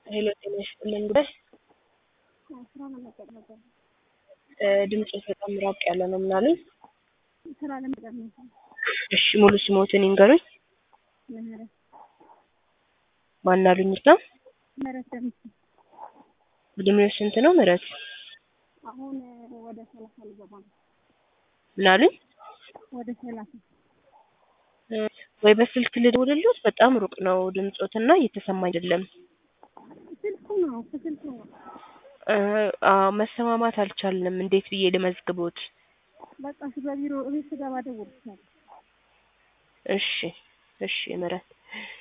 ሄሎ ጤና ይስጥልኝ ብለሽ ስራ ለመቀጠር ነበር። ድምጽ በጣም ራቅ ያለ ነው ምናምን። ስራ ለመቀጠር ነበር። እሺ ሙሉ ስሞትን ይንገሩኝ። ምህረት ማን አሉኝ ነው? ምህረት ደምስ እድሜው ስንት ነው ምህረት? አሁን ወደ 30 ልገባ ነው። ምን አሉኝ? ወደ 30 ወይ በስልክ ልደውልልዎት? በጣም ሩቅ ነው ድምጾትና እየተሰማኝ አይደለም። ስልኩ ነው ስልኩ ነው። መሰማማት አልቻልንም። እንዴት ብዬ ልመዝግቦት? በቃ በቢሮ እቤት ስገባ ደውልልሻለሁ። እሺ ምህረት